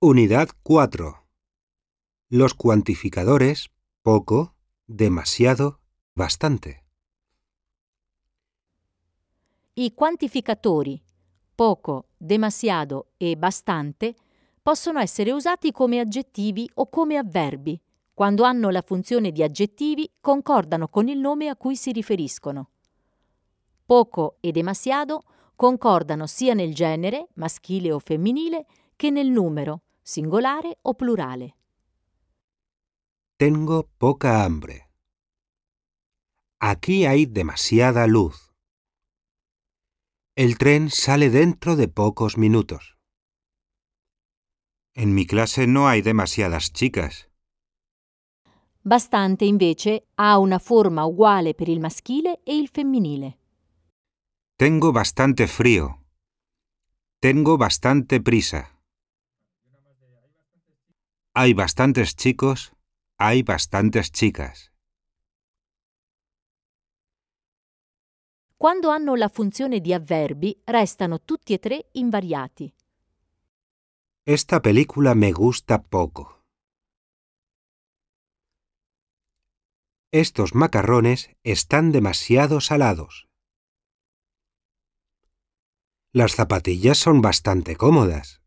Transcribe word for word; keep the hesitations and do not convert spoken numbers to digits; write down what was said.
Unidad cuatro. Los cuantificadores poco, demasiado, bastante. I quantificatori poco, demasiado e bastante possono essere usati come aggettivi o come avverbi. Quando hanno la funzione di aggettivi, concordano con il nome a cui si riferiscono. Poco e demasiado concordano sia nel genere, maschile o femminile, che nel numero, singolare o plurale. Tengo poca hambre. Aquí hay demasiada luz. El tren sale dentro de pocos minutos. En mi clase no hay demasiadas chicas. Bastante, invece, ha una forma uguale per il maschile e il femminile. Tengo bastante frío. Tengo bastante prisa. Hay bastantes chicos. Hay bastantes chicas. Quando hanno la funzione di avverbi, restano tutti e tre invariati. Esta película me gusta poco. Estos macarrones están demasiado salados. Las zapatillas son bastante cómodas.